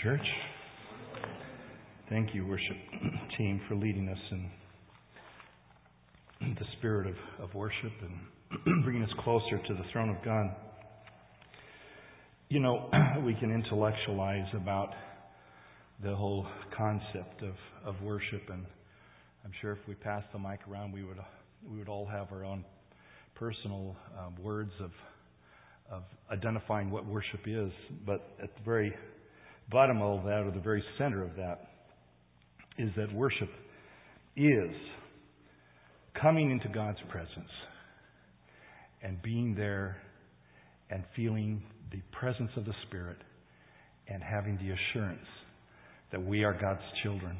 church. Thank you, worship team, for leading us in the spirit of worship and bringing us closer to the throne of God. You know, we can intellectualize about the whole concept of worship, and I'm sure if we passed the mic around, we would all have our own personal words of identifying what worship is. But at the very bottom of that, or the very center of that, is that worship is coming into God's presence and being there and feeling the presence of the Spirit and having the assurance that we are God's children.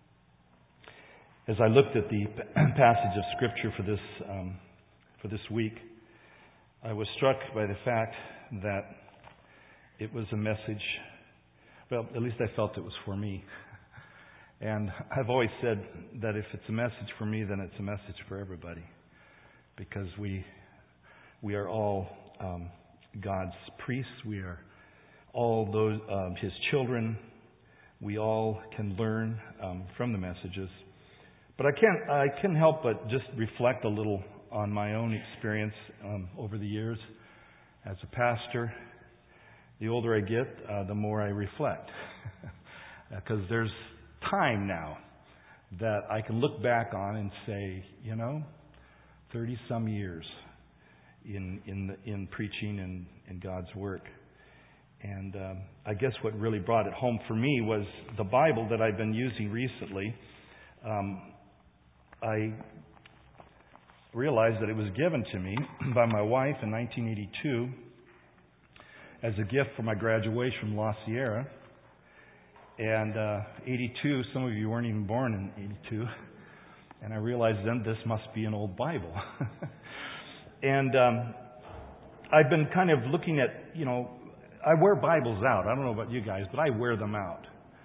As I looked at the passage of Scripture for this week, I was struck by the fact that it was a message, well, at least I felt it was for me. And I've always said that if it's a message for me, then it's a message for everybody. Because we are all God's priests. We are all those His children. We all can learn from the messages. But I can't help but just reflect a little on my own experience over the years as a pastor. The older I get, the more I reflect. Because there's time now that I can look back on and say, 30-some years in preaching and in God's work. And I guess what really brought it home for me was the Bible that I've been using recently. I realized that it was given to me by my wife in 1982 as a gift for my graduation from La Sierra. And 82, some of you weren't even born in 82. And I realized then this must be an old Bible. And I've been kind of looking at, I wear Bibles out. I don't know about you guys, but I wear them out.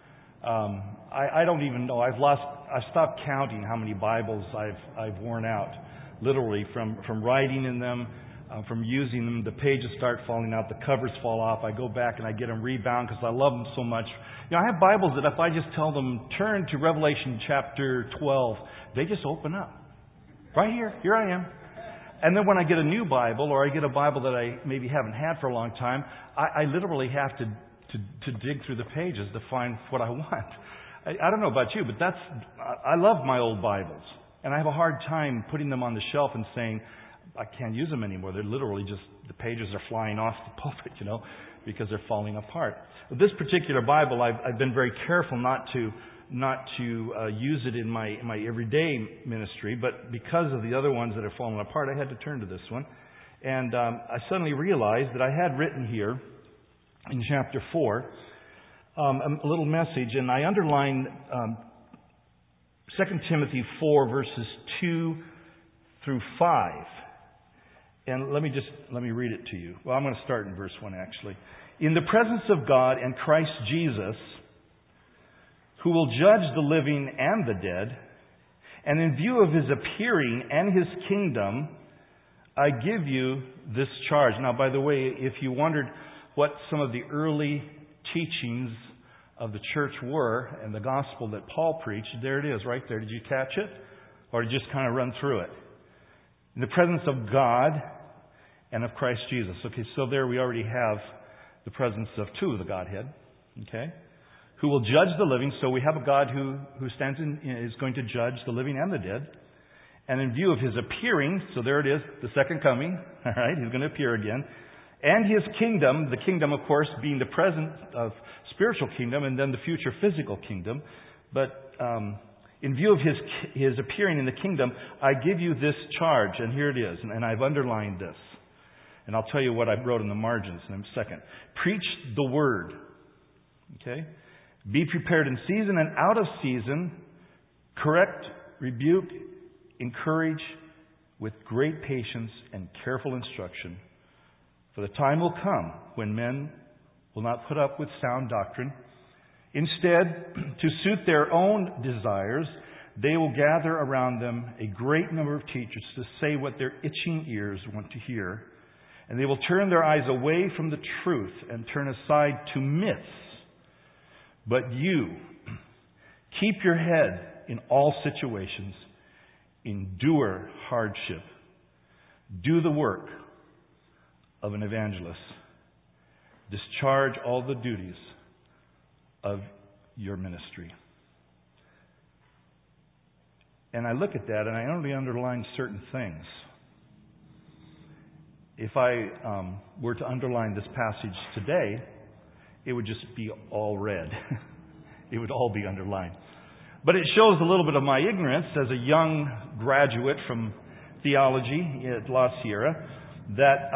I don't even know. I've stopped counting how many Bibles I've worn out. Literally, from writing in them, from using them, the pages start falling out, the covers fall off. I go back and I get them rebound because I love them so much. I have Bibles that if I just tell them, turn to Revelation chapter 12, they just open up. Right here I am. And then when I get a new Bible, or I get a Bible that I maybe haven't had for a long time, I literally have to dig through the pages to find what I want. I don't know about you, but I love my old Bibles. And I have a hard time putting them on the shelf and saying, I can't use them anymore. They're literally just, the pages are flying off the pulpit, because they're falling apart. But this particular Bible, I've been very careful not to use it in my everyday ministry, but because of the other ones that have fallen apart, I had to turn to this one. And I suddenly realized that I had written here in chapter 4 a little message, and I underlined 2 Timothy 4 verses 2 through 5. And let me read it to you. Well, I'm going to start in verse 1 actually. In the presence of God and Christ Jesus, who will judge the living and the dead, and in view of His appearing and His kingdom, I give you this charge. Now, by the way, if you wondered what some of the early teachings of the church were and the gospel that Paul preached, there it is right there. Did you catch it? Or did you just kind of run through it? In the presence of God and of Christ Jesus. Okay, so there we already have the presence of two of the Godhead. Okay? Who will judge the living. So we have a God who stands is going to judge the living and the dead. And in view of His appearing, so there it is, the second coming. All right, He's going to appear again. And His kingdom, the kingdom, of course, being the present of spiritual kingdom and then the future physical kingdom. But in view of His appearing in the kingdom, I give you this charge. And here it is. And I've underlined this. And I'll tell you what I wrote in the margins in a second. Preach the word. Okay? Be prepared in season and out of season. Correct, rebuke, encourage with great patience and careful instruction. For the time will come when men will not put up with sound doctrine. Instead, to suit their own desires, they will gather around them a great number of teachers to say what their itching ears want to hear. And they will turn their eyes away from the truth and turn aside to myths. But you, keep your head in all situations, endure hardship, do the work of an evangelist, discharge all the duties of your ministry. And I look at that and I only underline certain things. If I were to underline this passage today, it would just be all red. It would all be underlined. But it shows a little bit of my ignorance as a young graduate from theology at La Sierra, that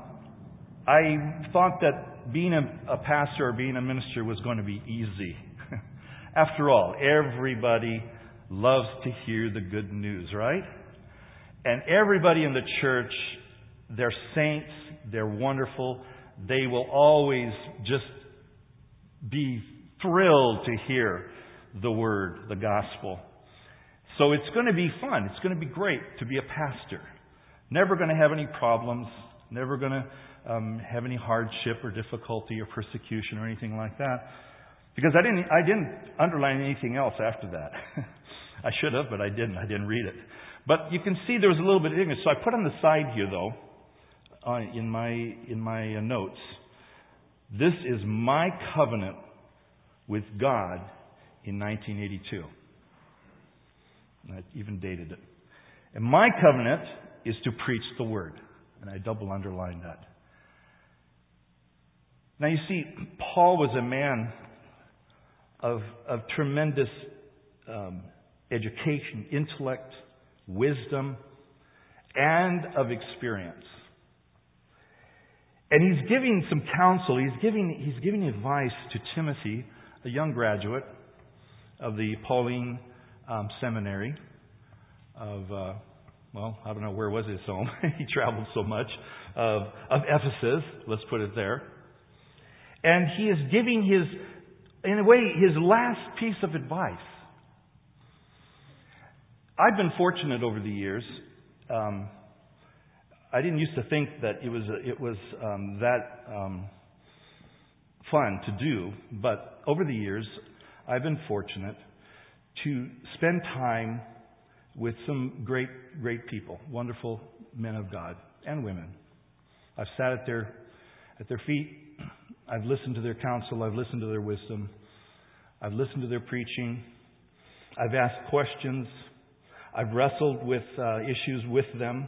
I thought that being a pastor or being a minister was going to be easy. After all, everybody loves to hear the good news, right? And everybody in the church, they're saints, they're wonderful. They will always just be thrilled to hear the word, the gospel. So it's going to be fun. It's going to be great to be a pastor. Never going to have any problems. Never going to have any hardship or difficulty or persecution or anything like that. Because I didn't underline anything else after that. I should have, but I didn't. I didn't read it. But you can see there was a little bit of ignorance. So I put on the side here, though, in my notes, this is my covenant with God in 1982. And I even dated it. And my covenant is to preach the word. And I double underlined that. Now you see, Paul was a man of tremendous education, intellect, wisdom, and of experience. And he's giving some counsel. He's giving advice to Timothy, a young graduate of the Pauline Seminary of, I don't know, where was his home? He traveled so much. Of Ephesus, let's put it there. And he is giving in a way, his last piece of advice. I've been fortunate over the years. I didn't used to think that it was that fun to do, but over the years, I've been fortunate to spend time with some great people, wonderful men of God and women. I've sat at their feet. I've listened to their counsel. I've listened to their wisdom. I've listened to their preaching. I've asked questions. I've wrestled with issues with them.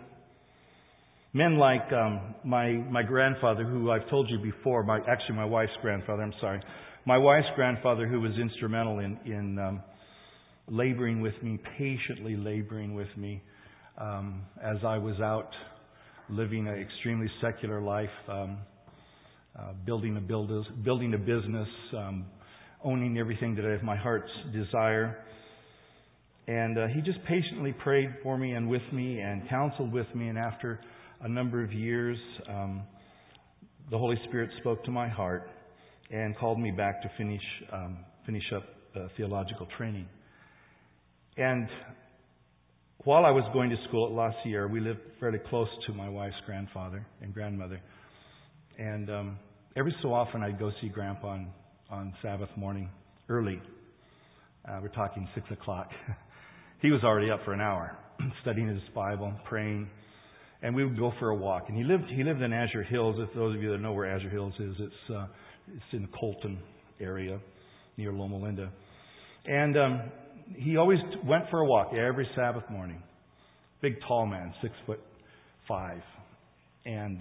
Men like my grandfather, who I've told you before, my wife's grandfather, my wife's grandfather, who was instrumental in laboring with me, patiently laboring with me, as I was out living an extremely secular life, building a business, owning everything that I have my heart's desire. And he just patiently prayed for me and with me and counseled with me. And after a number of years, the Holy Spirit spoke to my heart and called me back to finish up theological training. And while I was going to school at La Sierra, we lived fairly close to my wife's grandfather and grandmother. And every so often I'd go see Grandpa on Sabbath morning, early. We're talking 6 o'clock. He was already up for an hour, studying his Bible, praying. And we would go for a walk. And he lived in Azure Hills. If those of you that know where Azure Hills is, it's in the Colton area near Loma Linda. And he always went for a walk every Sabbath morning. Big, tall man, 6'5". And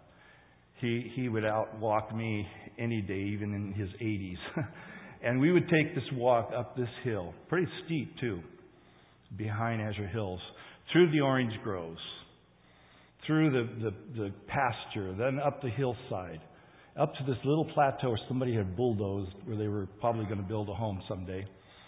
he would outwalk me any day, even in his 80s. And we would take this walk up this hill, pretty steep too, behind Azure Hills, through the orange groves, through the pasture, then up the hillside, up to this little plateau where somebody had bulldozed, where they were probably going to build a home someday.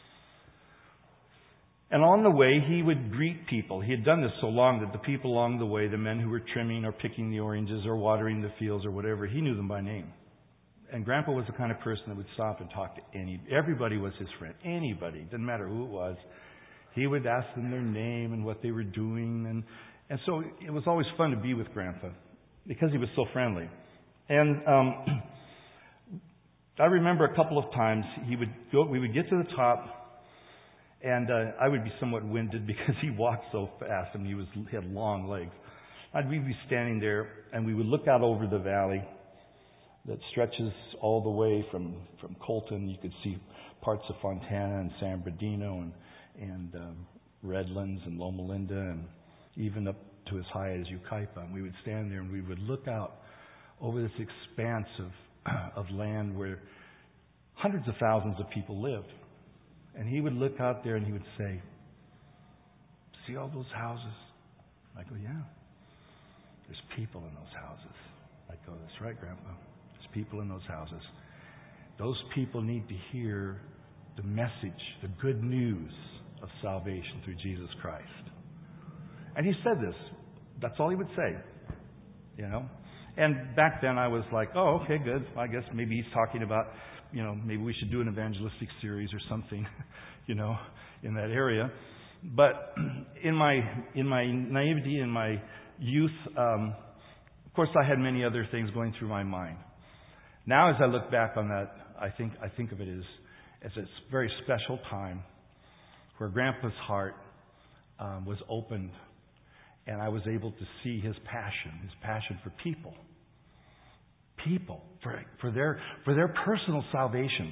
And on the way, he would greet people. He had done this so long that the people along the way, the men who were trimming or picking the oranges or watering the fields or whatever, he knew them by name. And Grandpa was the kind of person that would stop and talk to everybody was his friend. Anybody, didn't matter who it was. He would ask them their name and what they were doing. And so it was always fun to be with Grandpa because he was so friendly. And I remember a couple of times we would get to the top, and I would be somewhat winded because he walked so fast. I mean, he had long legs. We'd be standing there, and we would look out over the valley that stretches all the way from Colton. You could see parts of Fontana and San Bernardino and Redlands and Loma Linda, and even up to as high as Yucaipa. And we would stand there and we would look out over this expanse of land where hundreds of thousands of people lived. And he would look out there and he would say, "See all those houses?" I go, "Yeah. There's people in those houses." I go, "That's right, Grandpa. There's people in those houses. Those people need to hear the message, the good news of salvation through Jesus Christ." And he said this. That's all he would say, you know. And back then I was like, "Oh, okay, good. I guess maybe he's talking about, you know, maybe we should do an evangelistic series or something, you know, in that area." But in my naivety, in my youth, of course, I had many other things going through my mind. Now, as I look back on that, I think of it as a very special time where Grandpa's heart was opened, and I was able to see his passion for people, for their personal salvation.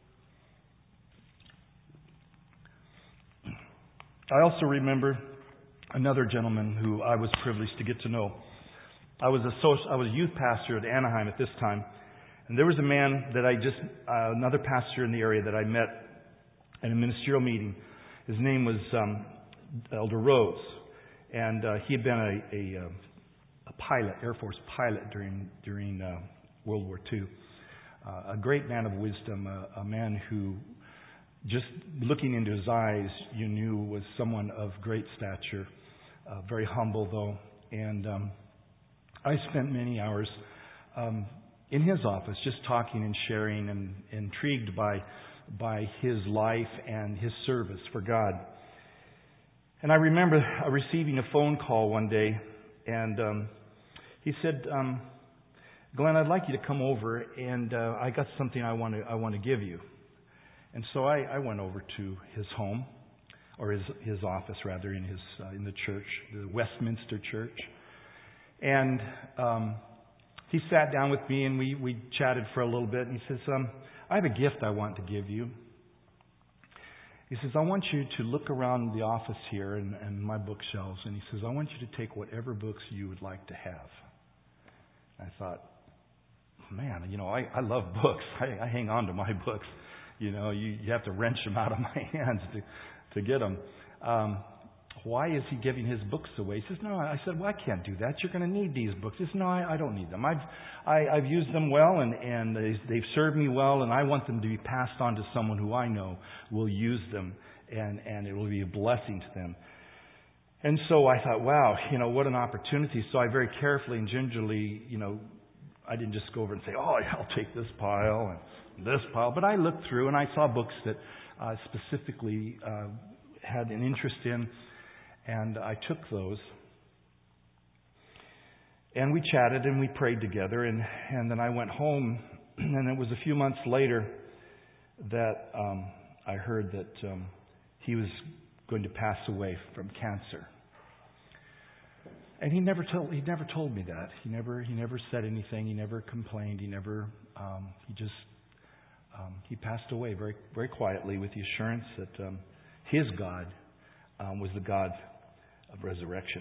I also remember another gentleman who I was privileged to get to know. I was a youth pastor at Anaheim at this time, and there was a man that another pastor in the area that I met at a ministerial meeting. His name was Elder Rose, and he had been a pilot, Air Force pilot during World War II. A great man of wisdom, a man who, just looking into his eyes, you knew was someone of great stature, very humble though. And I spent many hours in his office just talking and sharing and intrigued by his life and his service for God. And I remember receiving a phone call one day, and he said, "Glenn, I'd like you to come over, and I got something I want to give you." And so I went over to his home, or his office rather, in the church, the Westminster Church. And he sat down with me, and we chatted for a little bit. And he says, "I have a gift I want to give you." He says, "I want you to look around the office here and my bookshelves." And he says, "I want you to take whatever books you would like to have." I thought, man, you know, I love books. I hang on to my books. You know, you have to wrench them out of my hands to get them. Why is he giving his books away? He says, "No." I said, "Well, I can't do that. You're going to need these books." He says, "No, I don't need them. I've used them well, and they've served me well, and I want them to be passed on to someone who I know will use them, and it will be a blessing to them." And so I thought, wow, you know, what an opportunity. So I very carefully and gingerly, you know, I didn't just go over and say, "Oh, I'll take this pile and this pile." But I looked through and I saw books that specifically had an interest in, and I took those. And we chatted and we prayed together, and then I went home, and it was a few months later that I heard that he was going to pass away from cancer. And he never told me that. He never said anything. He never complained. He passed away very, very quietly, with the assurance that his God was the God of resurrection.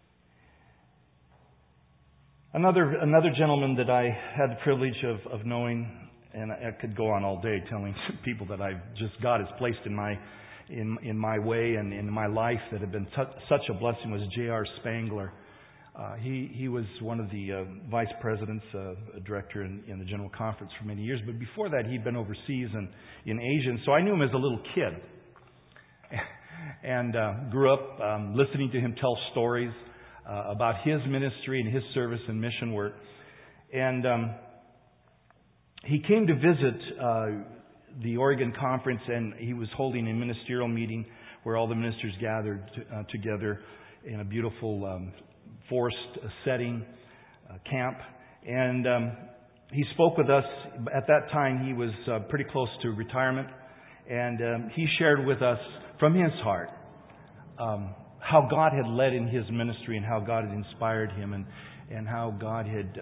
Another gentleman that I had the privilege of knowing, and I could go on all day telling people that God has placed in my way and in my life that have been such a blessing, was J.R. Spangler. He was one of the vice presidents, a director in the General Conference for many years. But before that, he'd been overseas in Asia. And so I knew him as a little kid. And grew up listening to him tell stories about his ministry and his service and mission work. And he came to visit the Oregon Conference, and he was holding a ministerial meeting where all the ministers gathered together in a beautiful forest setting, camp. And he spoke with us. At that time, he was pretty close to retirement. And he shared with us from his heart how God had led in his ministry and how God had inspired him and how God had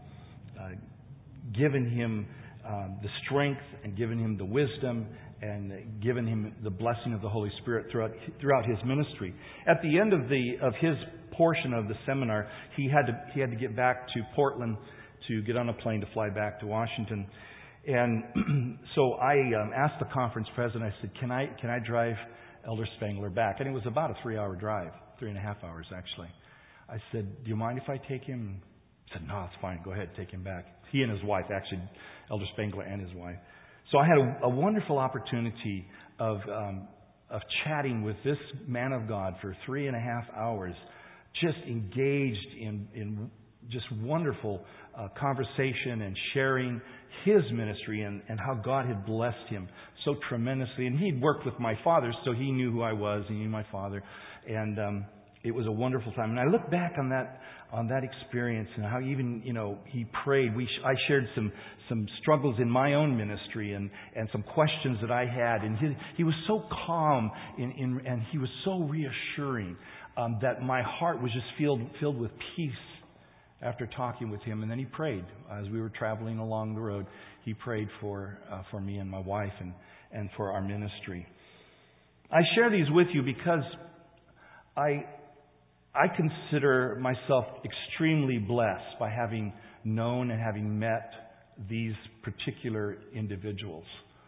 given him the strength and given him the wisdom and given him the blessing of the Holy Spirit throughout his ministry. At the end of his portion of the seminar, he had to get back to Portland to get on a plane to fly back to Washington. And so I asked the conference president, I said, can I drive Elder Spangler back? And it was about a 3-hour drive, 3.5 hours actually. I said, do you mind if I take him? He said, no, it's fine. Go ahead, take him back. He and his wife, actually, Elder Spangler and his wife. So I had a wonderful opportunity of chatting with this man of God for 3.5 hours, just engaged in just wonderful conversation and sharing his ministry and how God had blessed him so tremendously. And he'd worked with my father, so he knew who I was. He knew my father. And it was a wonderful time. And I look back on that experience and how even, he prayed. I shared some struggles in my own ministry and some questions that I had. And he was so calm and he was so reassuring that my heart was just filled with peace after talking with him. And then he prayed as we were traveling along the road. He prayed for me and my wife and for our ministry. I share these with you because I consider myself extremely blessed by having known and having met these particular individuals.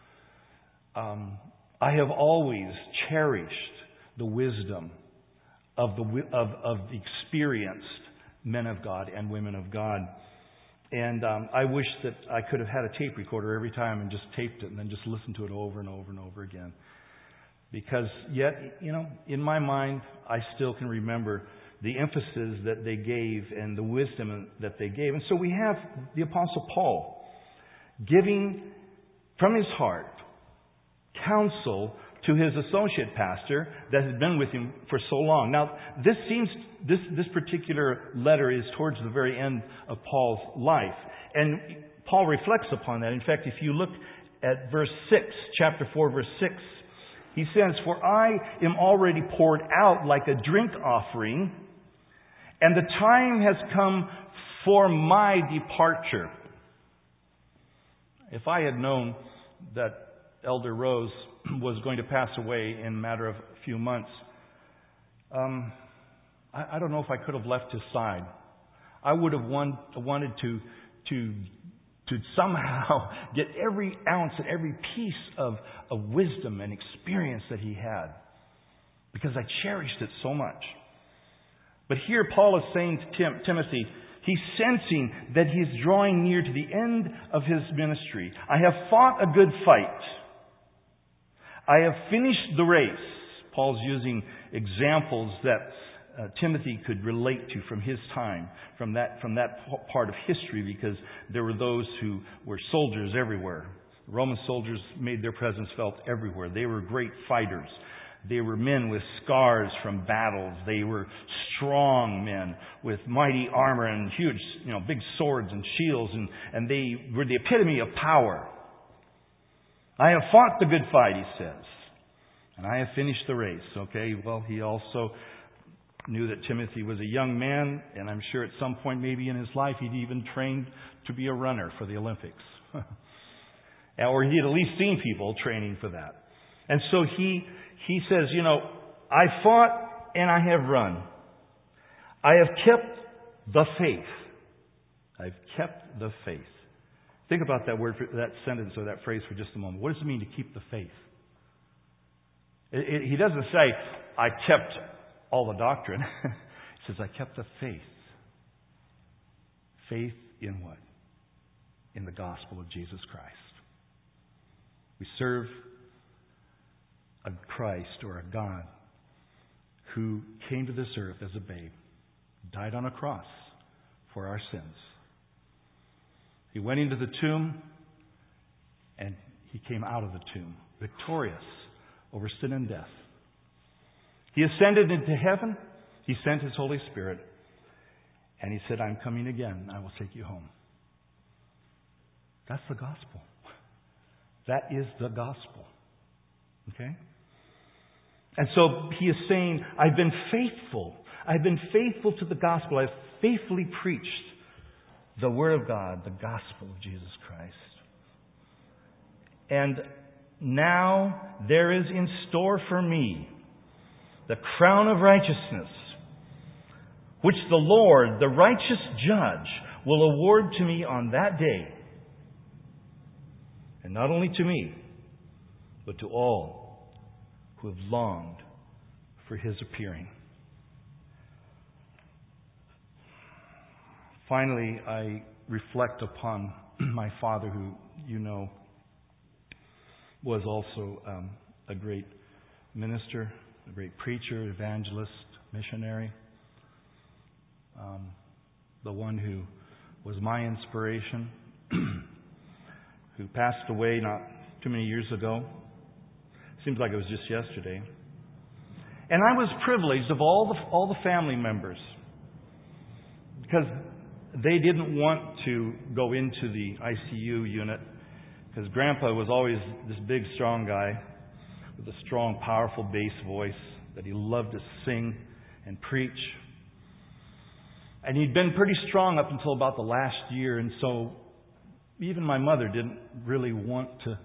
I have always cherished the wisdom of the experienced men of God and women of God. And I wish that I could have had a tape recorder every time and just taped it and then just listened to it over and over and over again. Because yet, in my mind, I still can remember the emphasis that they gave and the wisdom that they gave. And so we have the Apostle Paul giving from his heart counsel to his associate pastor that had been with him for so long. Now, this particular letter is towards the very end of Paul's life. And Paul reflects upon that. In fact, if you look at verse 6, chapter 4, verse 6, he says, "For I am already poured out like a drink offering, and the time has come for my departure." If I had known that Elder Rose was going to pass away in a matter of a few months, I don't know if I could have left his side. I would have wanted to somehow get every ounce and every piece of wisdom and experience that he had, because I cherished it so much. But here Paul is saying to Timothy, he's sensing that he's drawing near to the end of his ministry. "I have fought a good fight. I have finished the race." Paul's using examples that Timothy could relate to from his time, from that part of history, because there were those who were soldiers everywhere. Roman soldiers made their presence felt everywhere. They were great fighters. They were men with scars from battles. They were strong men with mighty armor and huge, big swords and shields, and they were the epitome of power. "I have fought the good fight," he says, "and I have finished the race." Okay, well, he also knew that Timothy was a young man, and I'm sure at some point maybe in his life he'd even trained to be a runner for the Olympics. Or he had at least seen people training for that. And so he says, "I fought and I have run. I have kept the faith." I've kept the faith. Think about that word, that sentence or that phrase for just a moment. What does it mean to keep the faith? He doesn't say, "I kept all the doctrine." He says, "I kept the faith." Faith in what? In the gospel of Jesus Christ. We serve a Christ or a God who came to this earth as a babe, died on a cross for our sins. He went into the tomb, and he came out of the tomb victorious over sin and death. He ascended into heaven. He sent His Holy Spirit. And He said, "I'm coming again. I will take you home." That's the gospel. That is the gospel. Okay? And so he is saying, I've been faithful. I've been faithful to the gospel. I've faithfully preached the Word of God, the gospel of Jesus Christ. And now there is in store for me the crown of righteousness, which the Lord, the righteous judge, will award to me on that day. And not only to me, but to all who have longed for His appearing. Finally, I reflect upon my father, who you know was also a great minister, a great preacher, evangelist, missionary. The one who was my inspiration, who passed away not too many years ago. Seems like it was just yesterday. And I was privileged of all the family members, because they didn't want to go into the ICU unit, because Grandpa was always this big, strong guy with a strong, powerful bass voice that he loved to sing and preach. And he'd been pretty strong up until about the last year, and so even my mother didn't really want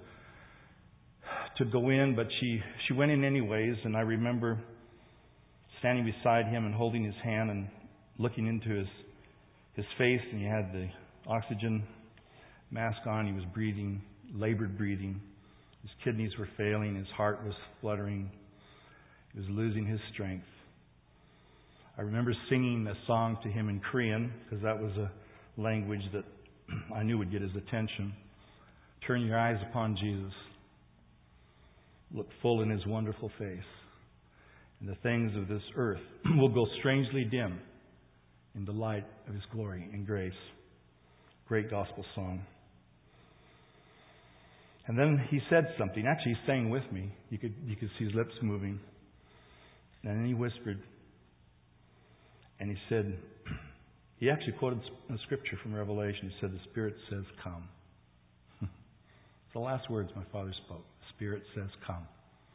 to go in, but she went in anyways. And I remember standing beside him and holding his hand and looking into his face, and he had the oxygen mask on. He was breathing, labored breathing. His kidneys were failing. His heart was fluttering. He was losing his strength. I remember singing a song to him in Korean, because that was a language that I knew would get his attention. Turn your eyes upon Jesus. Look full in His wonderful face. And the things of this earth will go strangely dim in the light of His glory and grace. Great gospel song. And then he said something. Actually, he sang with me. You could see his lips moving. And then he whispered. And he said, he actually quoted a scripture from Revelation. He said, the Spirit says, come. It's the last words my father spoke. The Spirit says, come.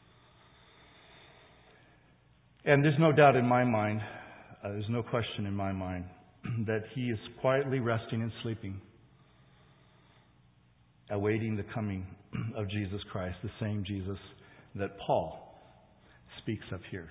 And there's no doubt in my mind, there's no question in my mind, that he is quietly resting and sleeping, awaiting the coming of Jesus Christ, the same Jesus that Paul speaks of here.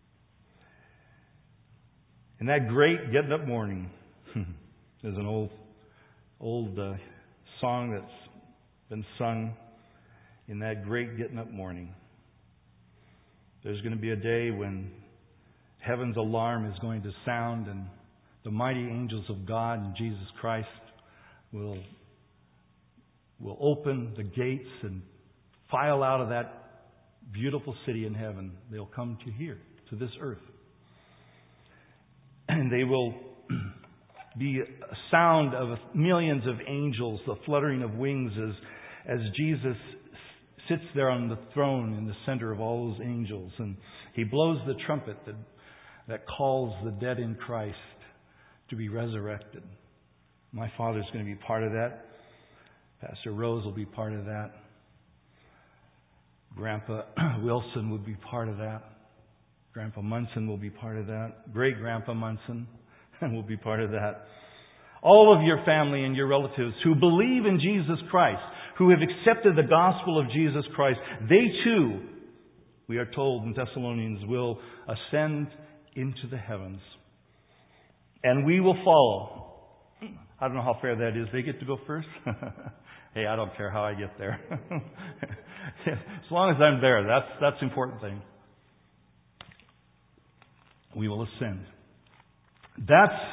In that great getting up morning, there's an old song that's been sung. In that great getting up morning, there's going to be a day when heaven's alarm is going to sound, and the mighty angels of God and Jesus Christ will open the gates and file out of that beautiful city in heaven. They'll come to here, to this earth. And they will be a sound of millions of angels, the fluttering of wings as Jesus sits there on the throne in the center of all those angels. And He blows the trumpet that calls the dead in Christ to be resurrected. My father's going to be part of that. Pastor Rose will be part of that. Grandpa Wilson would be part of that. Grandpa Munson will be part of that. Great-Grandpa Munson will be part of that. All of your family and your relatives who believe in Jesus Christ, who have accepted the gospel of Jesus Christ, they too, we are told in Thessalonians, will ascend into the heavens. And we will follow. I don't know how fair that is. They get to go first. Hey, I don't care how I get there. As long as I'm there, that's the important thing. We will ascend. That's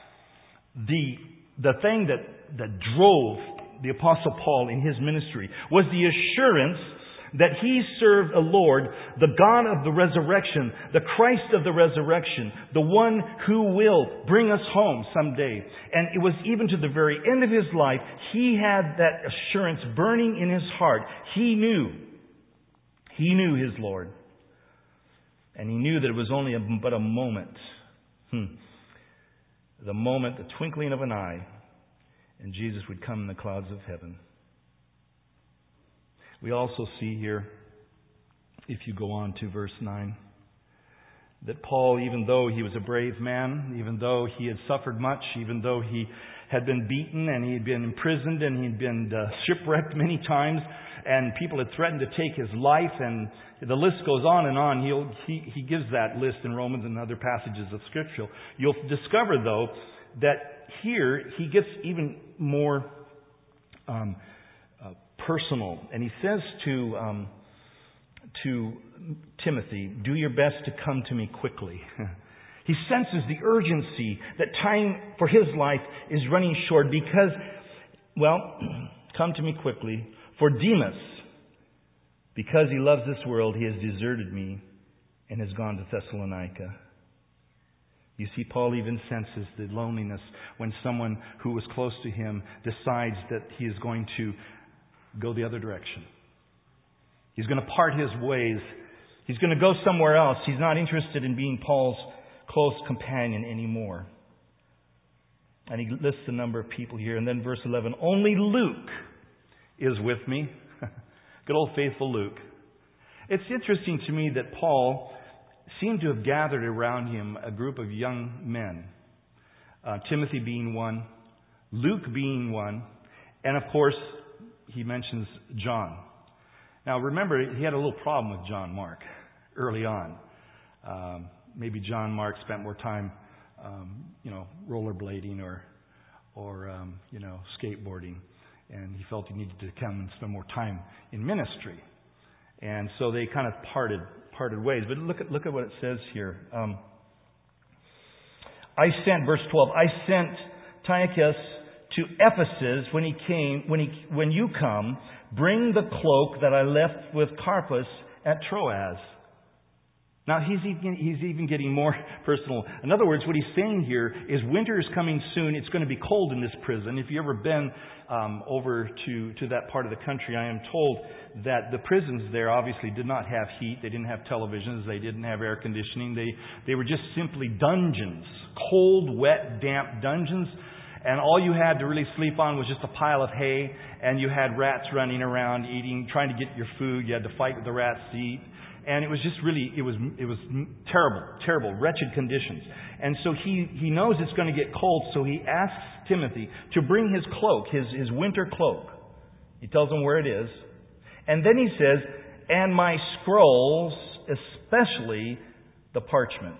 the thing that drove the Apostle Paul in his ministry, was the assurance that he served a Lord, the God of the resurrection, the Christ of the resurrection, the one who will bring us home someday. And it was even to the very end of his life, he had that assurance burning in his heart. He knew his Lord. And he knew that it was only but a moment. The moment, the twinkling of an eye, and Jesus would come in the clouds of heaven. We also see here, if you go on to verse 9, that Paul, even though he was a brave man, even though he had suffered much, even though he had been beaten and he had been imprisoned and he had been shipwrecked many times, and people had threatened to take his life, and the list goes on and on. He gives that list in Romans and other passages of Scripture. You'll discover, though, that here he gets even more personal, and he says to Timothy, "Do your best to come to me quickly." He senses the urgency that time for his life is running short because, come to me quickly. For Demas, because he loves this world, he has deserted me and has gone to Thessalonica. You see, Paul even senses the loneliness when someone who was close to him decides that he is going to go the other direction. He's going to part his ways. He's going to go somewhere else. He's not interested in being Paul's close companion anymore. And he lists a number of people here. And then verse 11, only Luke is with me. Good old faithful Luke. It's interesting to me that Paul seemed to have gathered around him a group of young men. Timothy being one, Luke being one, and of course, he mentions John. Now remember, he had a little problem with John Mark early on. Maybe John Mark spent more time, rollerblading or skateboarding. And he felt he needed to come and spend more time in ministry. And so they kind of parted ways. But look at what it says here. Verse 12, I sent Tychicus to Ephesus when you come, bring the cloak that I left with Carpus at Troas. Now, he's even getting more personal. In other words, what he's saying here is winter is coming soon. It's going to be cold in this prison. If you've ever been over to that part of the country, I am told that the prisons there obviously did not have heat. They didn't have televisions. They didn't have air conditioning. They were just simply dungeons. Cold, wet, damp dungeons. And all you had to really sleep on was just a pile of hay. And you had rats running around eating, trying to get your food. You had to fight with the rats to eat. And it was just really, it was terrible, wretched conditions. And so he knows it's going to get cold, so he asks Timothy to bring his cloak, his winter cloak. He tells him where it is. And then he says, and my scrolls, especially the parchments.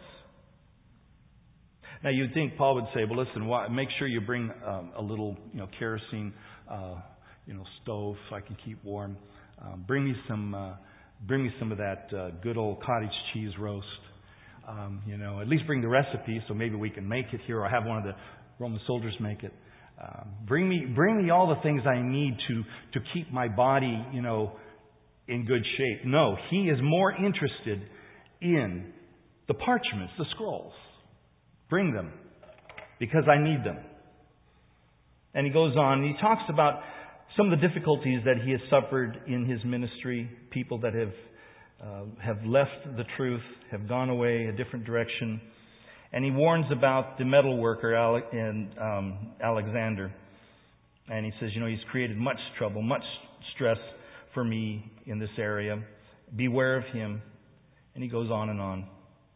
Now you'd think Paul would say, well listen, make sure you bring a little kerosene stove so I can keep warm. Bring me some of that good old cottage cheese roast. At least bring the recipe so maybe we can make it here, or have one of the Roman soldiers make it. Bring me all the things I need to keep my body, in good shape. No, he is more interested in the parchments, the scrolls. Bring them, because I need them. And he goes on, and he talks about some of the difficulties that he has suffered in his ministry, people that have left the truth, have gone away a different direction. And he warns about the metal worker Alexander. And he says, he's created much trouble, much stress for me in this area. Beware of him. And he goes on and on.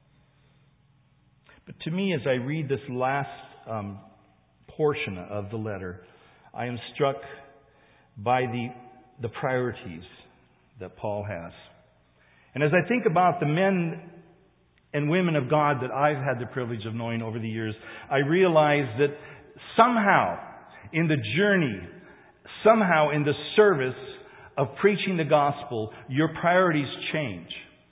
But to me, as I read this last portion of the letter, I am struck by the priorities that Paul has. And as I think about the men and women of God that I've had the privilege of knowing over the years, I realize that somehow in the journey, somehow in the service of preaching the gospel, your priorities change.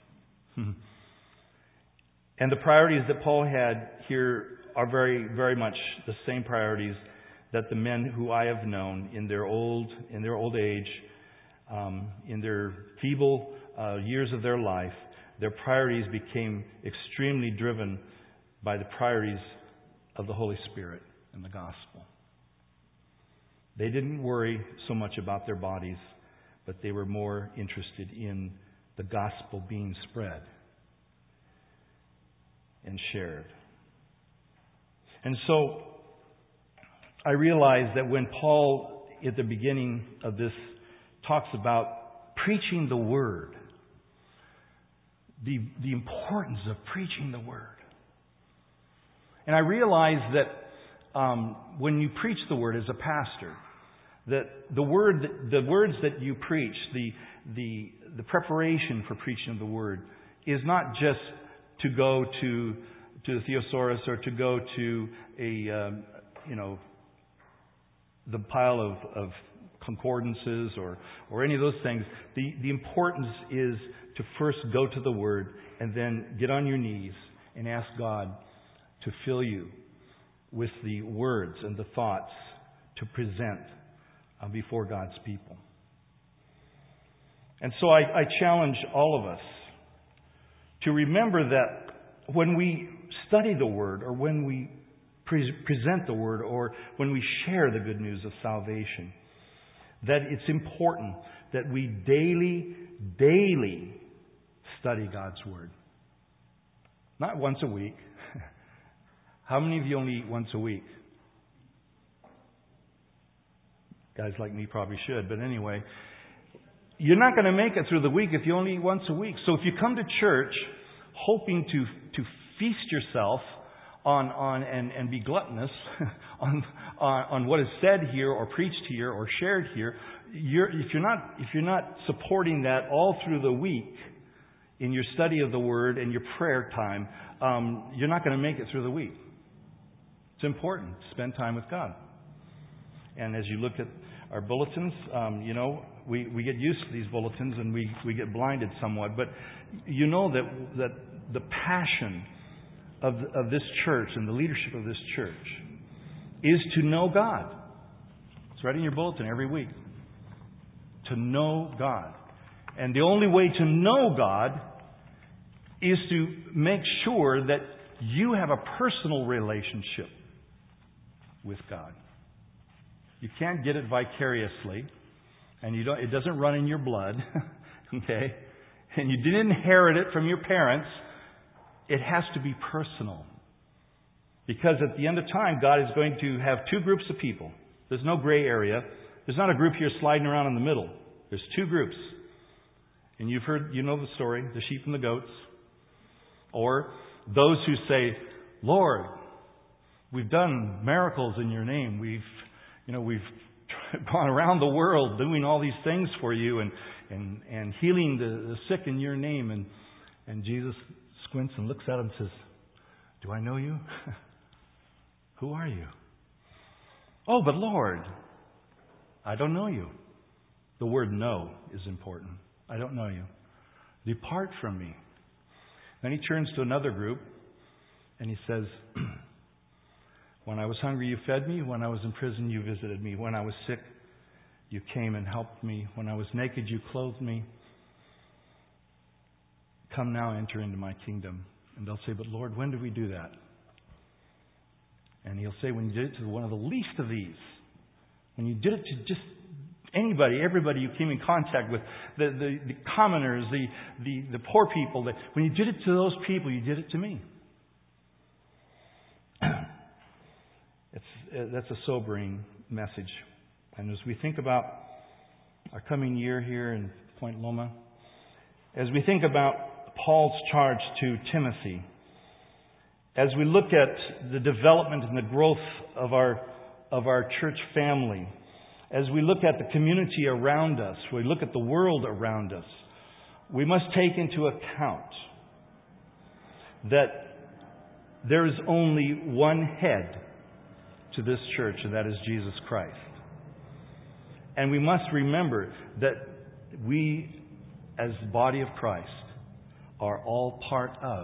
And the priorities that Paul had here are very, very much the same priorities that the men who I have known in their old age, in their feeble years of their life, their priorities became extremely driven by the priorities of the Holy Spirit and the gospel. They didn't worry so much about their bodies, but they were more interested in the gospel being spread and shared. And so I realize that when Paul, at the beginning of this, talks about preaching the Word. The importance of preaching the Word. And I realize that when you preach the Word as a pastor, that the words that you preach, the preparation for preaching of the Word, is not just to go to the thesaurus or to go to the pile of concordances or any of those things. The importance is to first go to the Word and then get on your knees and ask God to fill you with the words and the thoughts to present before God's people. And so I challenge all of us to remember that when we study the Word, or when we present the Word, or when we share the good news of salvation, that it's important that we daily study God's Word. Not once a week. How many of you only eat once a week? Guys like me probably should, but anyway. You're not going to make it through the week if you only eat once a week. So if you come to church hoping to feast yourself on and be gluttonous on what is said here or preached here or shared here, if you're not supporting that all through the week in your study of the Word and your prayer time, you're not going to make it through the week. It's important to spend time with God. And as you look at our bulletins, we get used to these bulletins and we get blinded somewhat. But you know that the passion of this church and the leadership of this church is to know God. It's right in your bulletin every week. To know God. And the only way to know God is to make sure that you have a personal relationship with God. You can't get it vicariously, and it doesn't run in your blood, okay? And you didn't inherit it from your parents. It has to be personal. Because at the end of time, God is going to have two groups of people. There's no gray area. There's not a group here sliding around in the middle. There's two groups. And you know the story, the sheep and the goats. Or those who say, Lord, we've done miracles in your name. We've gone around the world doing all these things for you and healing the sick in your name. And Jesus squints and looks at him and says, do I know you? Who are you? Oh, but Lord, I don't know you. The word know is important. I don't know you. Depart from me. Then he turns to another group and he says, when I was hungry, you fed me. When I was in prison, you visited me. When I was sick, you came and helped me. When I was naked, you clothed me. Come now, enter into my kingdom. And they'll say, but Lord, when did we do that? And he'll say, when you did it to one of the least of these. When you did it to just anybody, everybody you came in contact with, the commoners, the poor people, when you did it to those people, you did it to me. That's a sobering message. And as we think about our coming year here in Point Loma, as we think about Paul's charge to Timothy, as we look at the development and the growth of our church family, as we look at the community around us, we look at the world around us, we must take into account that there is only one head to this church, and that is Jesus Christ. And we must remember that we, as the body of Christ, are all part of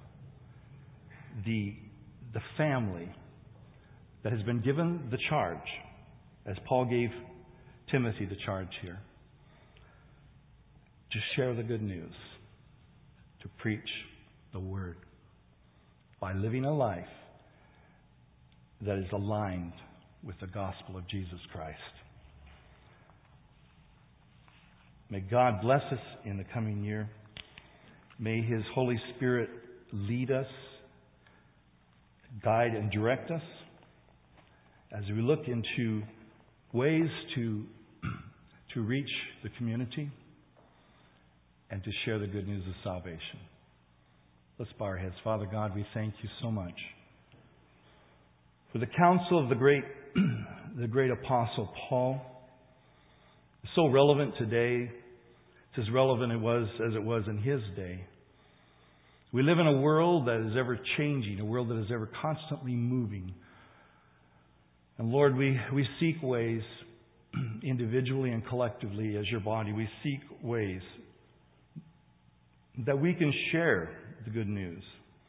the family that has been given the charge, as Paul gave Timothy the charge here, to share the good news, to preach the Word by living a life that is aligned with the gospel of Jesus Christ. May God bless us in the coming year. May His Holy Spirit lead us, guide and direct us as we look into ways to reach the community, and to share the good news of salvation. Let's bow our heads. Father God, we thank you so much for the counsel of the great apostle Paul. It's so relevant today. It's as relevant as it was in his day. We live in a world that is ever changing, a world that is ever constantly moving. And Lord, we seek ways, individually and collectively as your body, we seek ways that we can share the good news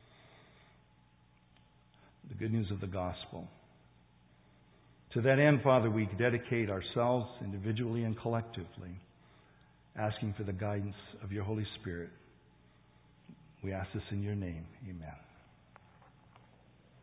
of the gospel. To that end, Father, we dedicate ourselves individually and collectively, asking for the guidance of your Holy Spirit. We ask this in your name. Amen.